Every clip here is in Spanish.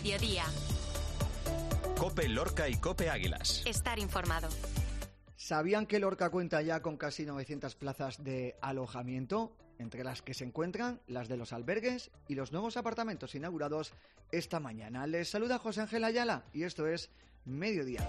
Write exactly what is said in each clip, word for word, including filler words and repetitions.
mediodía. COPE Lorca y COPE Águilas. Estar informado. ¿Sabían que Lorca cuenta ya con casi novecientas plazas de alojamiento? Entre las que se encuentran las de los albergues y los nuevos apartamentos inaugurados esta mañana. Les saluda José Ángel Ayala y esto es Mediodía.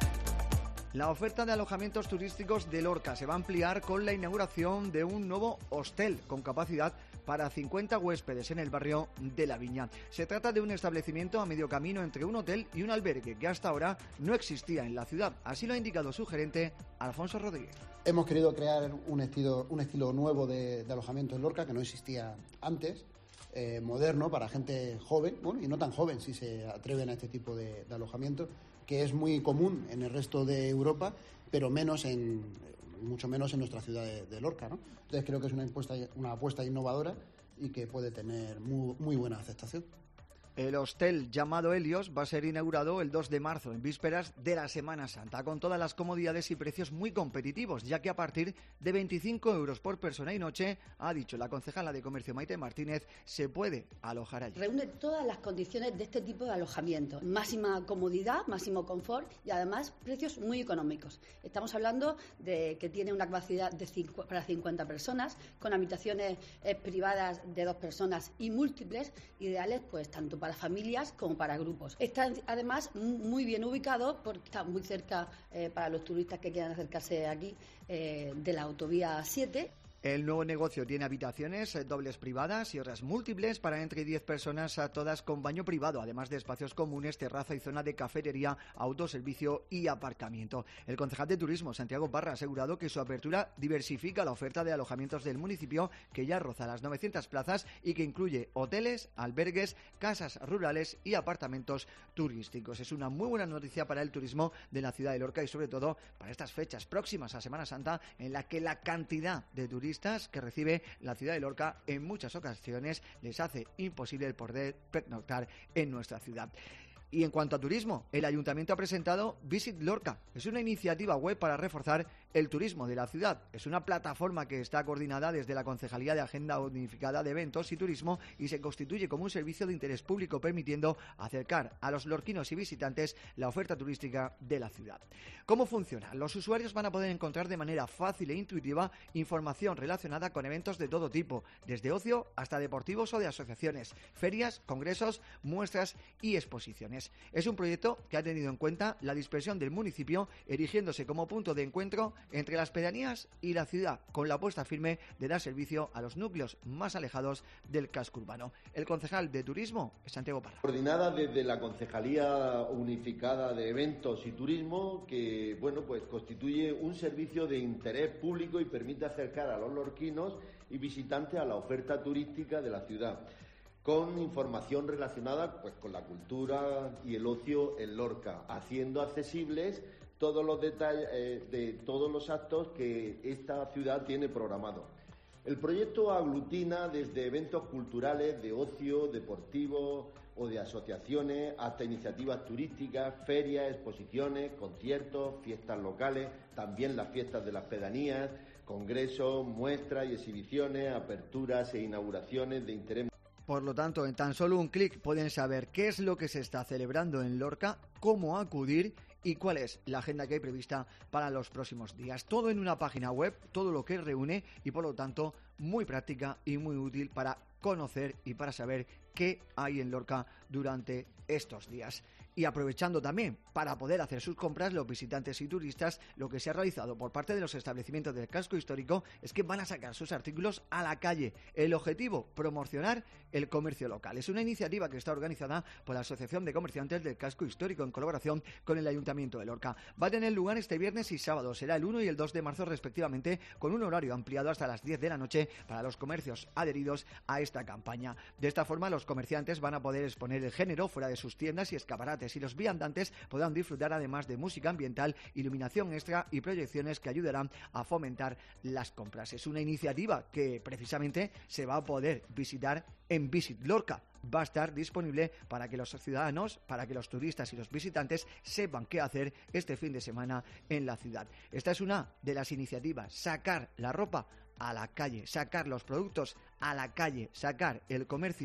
La oferta de alojamientos turísticos de Lorca se va a ampliar con la inauguración de un nuevo hostel con capacidad para cincuenta huéspedes en el barrio de La Viña. Se trata de un establecimiento a medio camino entre un hotel y un albergue que hasta ahora no existía en la ciudad. Así lo ha indicado su gerente, Alfonso Rodríguez. Hemos querido crear un estilo, un estilo nuevo de, de alojamiento en Lorca que no existía antes. Eh, moderno para gente joven, bueno, y no tan joven si se atreven a este tipo de, de alojamiento, que es muy común en el resto de Europa, pero menos en, mucho menos en nuestra ciudad de, de Lorca, ¿no? Entonces creo que es una apuesta, una apuesta innovadora y que puede tener muy, muy buena aceptación. El hostel llamado Helios va a ser inaugurado el dos de marzo, en vísperas de la Semana Santa, con todas las comodidades y precios muy competitivos, ya que a partir de veinticinco euros por persona y noche, ha dicho la concejala de Comercio Maite Martínez, se puede alojar allí. Reúne todas las condiciones de este tipo de alojamiento, máxima comodidad, máximo confort y además precios muy económicos. Estamos hablando de que tiene una capacidad de cincu- para cincuenta personas, con habitaciones eh, privadas de dos personas y múltiples, ideales pues tanto para para familias como para grupos. Está además muy bien ubicado porque está muy cerca eh, para los turistas que quieran acercarse aquí eh, de la autovía siete. El nuevo negocio tiene habitaciones eh, dobles privadas y otras múltiples para entre diez personas, a todas con baño privado, además de espacios comunes, terraza y zona de cafetería, autoservicio y aparcamiento. El concejal de Turismo, Santiago Parra, ha asegurado que su apertura diversifica la oferta de alojamientos del municipio, que ya roza las novecientas plazas y que incluye hoteles, albergues, casas rurales y apartamentos turísticos. Es una muy buena noticia para el turismo de la ciudad de Lorca y sobre todo para estas fechas próximas a Semana Santa, en la que la cantidad de turistas que recibe la ciudad de Lorca en muchas ocasiones les hace imposible el poder pernoctar en nuestra ciudad. Y en cuanto a turismo, el Ayuntamiento ha presentado Visit Lorca. Es una iniciativa web para reforzar el turismo de la ciudad. Es una plataforma que está coordinada desde la Concejalía de Agenda Unificada de Eventos y Turismo y se constituye como un servicio de interés público, permitiendo acercar a los lorquinos y visitantes la oferta turística de la ciudad. ¿Cómo funciona? Los usuarios van a poder encontrar de manera fácil e intuitiva información relacionada con eventos de todo tipo, desde ocio hasta deportivos o de asociaciones, ferias, congresos, muestras y exposiciones. Es un proyecto que ha tenido en cuenta la dispersión del municipio, erigiéndose como punto de encuentro entre las pedanías y la ciudad, con la apuesta firme de dar servicio a los núcleos más alejados del casco urbano. El concejal de Turismo es Santiago Parra. Coordinada desde la Concejalía Unificada de Eventos y Turismo, que bueno, pues constituye un servicio de interés público y permite acercar a los lorquinos y visitantes a la oferta turística de la ciudad, con información relacionada pues con la cultura y el ocio en Lorca, haciendo accesibles todos los detalles eh, de todos los actos que esta ciudad tiene programados. El proyecto aglutina desde eventos culturales, de ocio, deportivos o de asociaciones, hasta iniciativas turísticas, ferias, exposiciones, conciertos, fiestas locales, también las fiestas de las pedanías, congresos, muestras y exhibiciones, aperturas e inauguraciones de interés. Por lo tanto, en tan solo un clic pueden saber qué es lo que se está celebrando en Lorca, cómo acudir y cuál es la agenda que hay prevista para los próximos días. Todo en una página web, todo lo que reúne y por lo tanto muy práctica y muy útil para conocer y para saber qué hay en Lorca durante estos días. Y aprovechando también para poder hacer sus compras los visitantes y turistas, lo que se ha realizado por parte de los establecimientos del casco histórico es que van a sacar sus artículos a la calle. El objetivo, promocionar el comercio local. Es una iniciativa que está organizada por la Asociación de Comerciantes del Casco Histórico en colaboración con el Ayuntamiento de Lorca. Va a tener lugar este viernes y sábado, será el uno y el dos de marzo respectivamente, con un horario ampliado hasta las diez de la noche para los comercios adheridos a esta campaña. De esta forma, los comerciantes van a poder exponer el género fuera de sus tiendas y escaparates, y los viandantes podrán disfrutar además de música ambiental, iluminación extra y proyecciones que ayudarán a fomentar las compras. Es una iniciativa que precisamente se va a poder visitar en Visit Lorca. Va a estar disponible para que los ciudadanos, para que los turistas y los visitantes sepan qué hacer este fin de semana en la ciudad. Esta es una de las iniciativas, sacar la ropa a la calle, sacar los productos a la calle, sacar el comercio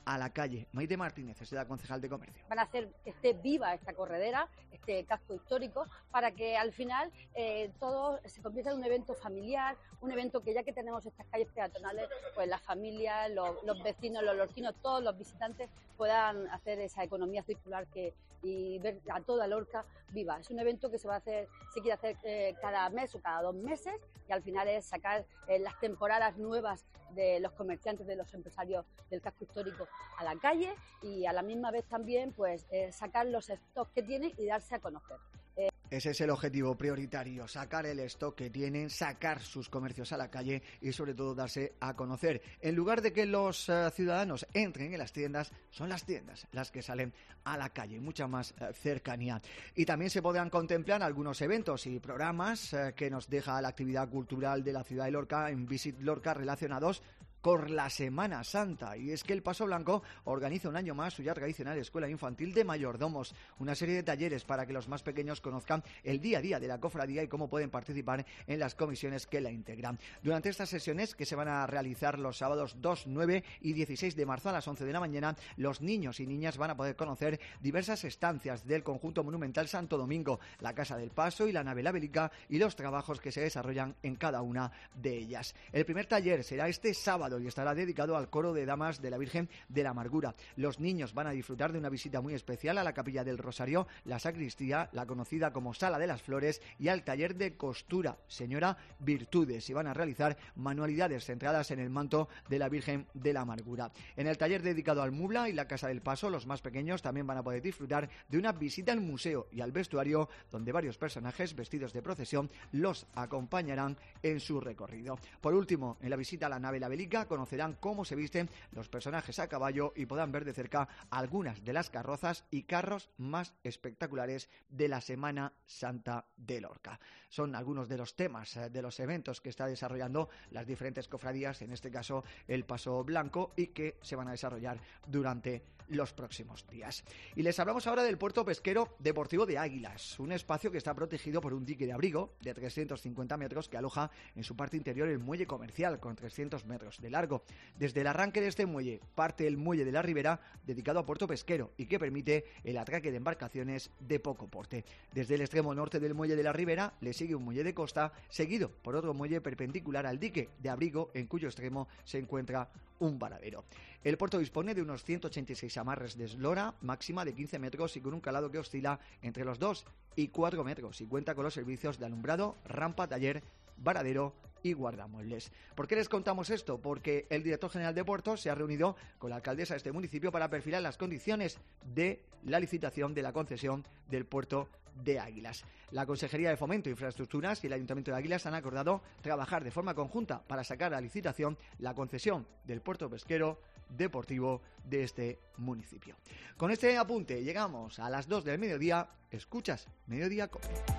a la calle. Maite Martínez es la concejal de comercio. Van a hacer que esté viva esta corredera, este casco histórico, para que al final eh, todo se convierta en un evento familiar, un evento que ya que tenemos estas calles peatonales, pues las familias, los, los vecinos, los lorquinos, todos los visitantes puedan hacer esa economía circular que y ver a toda Lorca viva. Es un evento que se va a hacer, se quiere hacer eh, cada mes o cada dos meses y al final es sacar eh, las temporadas nuevas de los comerciantes, de los empresarios del casco histórico a la calle y a la misma vez también pues eh, sacar los stocks que tienen y darse a conocer. Eh, Ese es el objetivo prioritario, sacar el stock que tienen, sacar sus comercios a la calle y sobre todo darse a conocer. En lugar de que los uh, ciudadanos entren en las tiendas, son las tiendas las que salen a la calle, mucha más uh, cercanía. Y también se podrán contemplar algunos eventos y programas uh, que nos deja la actividad cultural de la ciudad de Lorca en Visit Lorca relacionados por la Semana Santa. Y es que el Paso Blanco organiza un año más su ya tradicional Escuela Infantil de Mayordomos, una serie de talleres para que los más pequeños conozcan el día a día de la cofradía y cómo pueden participar en las comisiones que la integran. Durante estas sesiones, que se van a realizar los sábados dos, nueve y dieciséis de marzo a las once de la mañana, los niños y niñas van a poder conocer diversas estancias del conjunto monumental Santo Domingo, la Casa del Paso y la nave La Bélica y los trabajos que se desarrollan en cada una de ellas. El primer taller será este sábado y estará dedicado al coro de damas de la Virgen de la Amargura. Los niños van a disfrutar de una visita muy especial a la Capilla del Rosario, la sacristía, la conocida como Sala de las Flores, y al taller de costura Señora Virtudes, y van a realizar manualidades centradas en el manto de la Virgen de la Amargura. En el taller dedicado al Mubla y la Casa del Paso, los más pequeños también van a poder disfrutar de una visita al museo y al vestuario, donde varios personajes vestidos de procesión los acompañarán en su recorrido. Por último, en la visita a la nave La Bélica conocerán cómo se visten los personajes a caballo y podrán ver de cerca algunas de las carrozas y carros más espectaculares de la Semana Santa de Lorca. Son algunos de los temas de los eventos que está desarrollando las diferentes cofradías, en este caso el Paso Blanco, y que se van a desarrollar durante los próximos días. Y les hablamos ahora del puerto pesquero deportivo de Águilas, un espacio que está protegido por un dique de abrigo de trescientos cincuenta metros que aloja en su parte interior el muelle comercial con trescientos metros de largo. Desde el arranque de este muelle parte el muelle de la Ribera, dedicado a puerto pesquero y que permite el atraque de embarcaciones de poco porte. Desde el extremo norte del muelle de la Ribera le sigue un muelle de costa, seguido por otro muelle perpendicular al dique de abrigo, en cuyo extremo se encuentra un varadero. El puerto dispone de unos ciento ochenta y seis amarres de eslora máxima de quince metros y con un calado que oscila entre los dos y cuatro metros, y cuenta con los servicios de alumbrado, rampa, taller, varadero y guardamuebles. ¿Por qué les contamos esto? Porque el director general de Puertos se ha reunido con la alcaldesa de este municipio para perfilar las condiciones de la licitación de la concesión del puerto de Águilas. La Consejería de Fomento, Infraestructuras y el Ayuntamiento de Águilas han acordado trabajar de forma conjunta para sacar a licitación la concesión del puerto pesquero deportivo de este municipio. Con este apunte llegamos a las dos del mediodía. Escuchas Mediodía Cope.